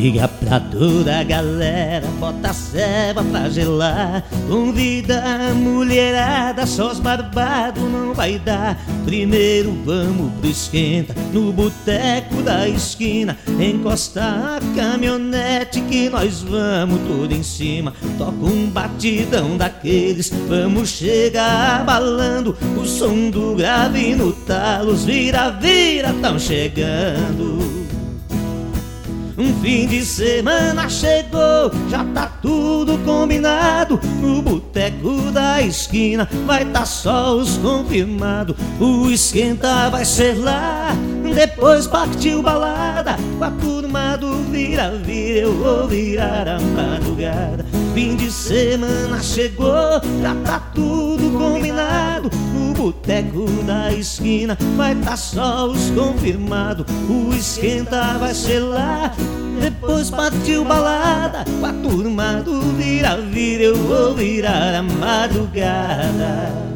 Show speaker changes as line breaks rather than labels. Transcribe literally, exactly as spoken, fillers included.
Liga pra toda a galera, bota a ceva pra gelar. Convida a mulherada, só os barbados não vai dar. Primeiro vamos pro esquenta, no boteco da esquina. Encosta a caminhonete que nós vamos tudo em cima. Toca um batidão daqueles, vamos chegar abalando. O som do grave no talo, os vira-vira tão chegando. Um fim de semana chegou, já tá tudo combinado. No boteco da esquina vai tá só os confirmados. O esquenta vai ser lá, depois partiu balada. Com a turma do vira-vira eu vou virar a madrugada. Fim de semana chegou, já tá tudo combinado. No boteco da esquina vai tá só os confirmados. O esquenta vai ser lá, depois partiu balada. Com a turma do vira-vira eu vou virar a madrugada.